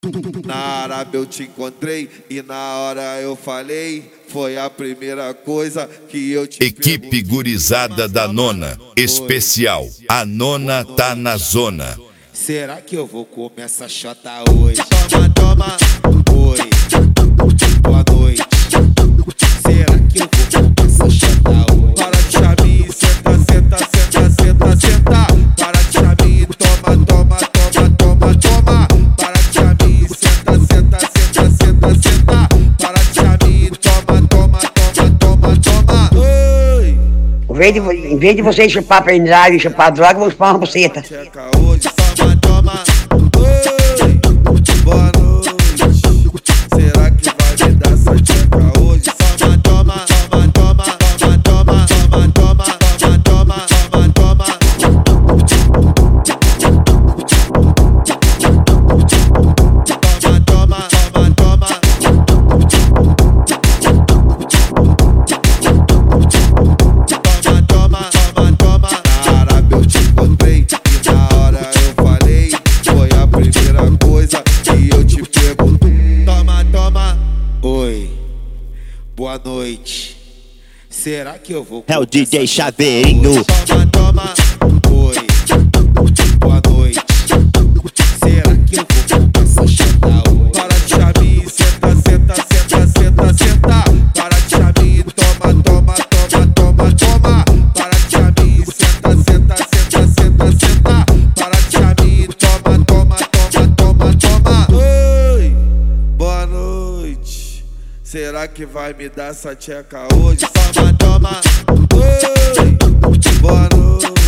Na Arábia eu te encontrei e na hora eu falei, foi a primeira coisa que eu te Equipe gurizada da nona, especial, a nona tá na zona. Será que eu vou comer essa chota hoje? Toma, toma, oi, boa noite. Será que eu vou comer essa chota hoje? Para de chamar, senta, senta, senta, senta, senta. Para de chamar, toma, toma, toma, toma, toma. Para de chamar, senta, senta, senta, senta, senta. Para de chamar, toma, toma, toma, toma, toma. Oi! Em vez de vocês chupar pendrive e chupar droga, eu vou chupar uma buceta. Checa hoje, toma, toma. Oi! Boa noite. Será que vai me dar essa checa hoje? Toma, toma, toma, toma, toma, toma, toma, toma, toma, toma, toma. Toma, toma, toma, toma. Toma, toma, toma. Na Arábia eu te encontrei e na hora eu falei, foi a primeira coisa que eu te perguntei. Toma, toma, oi, boa noite. Será que eu vou É o comer DJ essa Chaveirinho. chota? Toma, toma, oi, boa noite. Será que eu vou comer essa chota hoje? Para de chamar, senta, senta, senta, senta, senta. Para de chamar, toma, toma, toma, toma, toma. Para de chamar, senta, senta, senta, senta, senta. Para de chamar, toma, toma, toma, toma, toma. Oi, boa noite. Será que vai me dar essa tcheca hoje? Toma, toma. Oi, boa noite.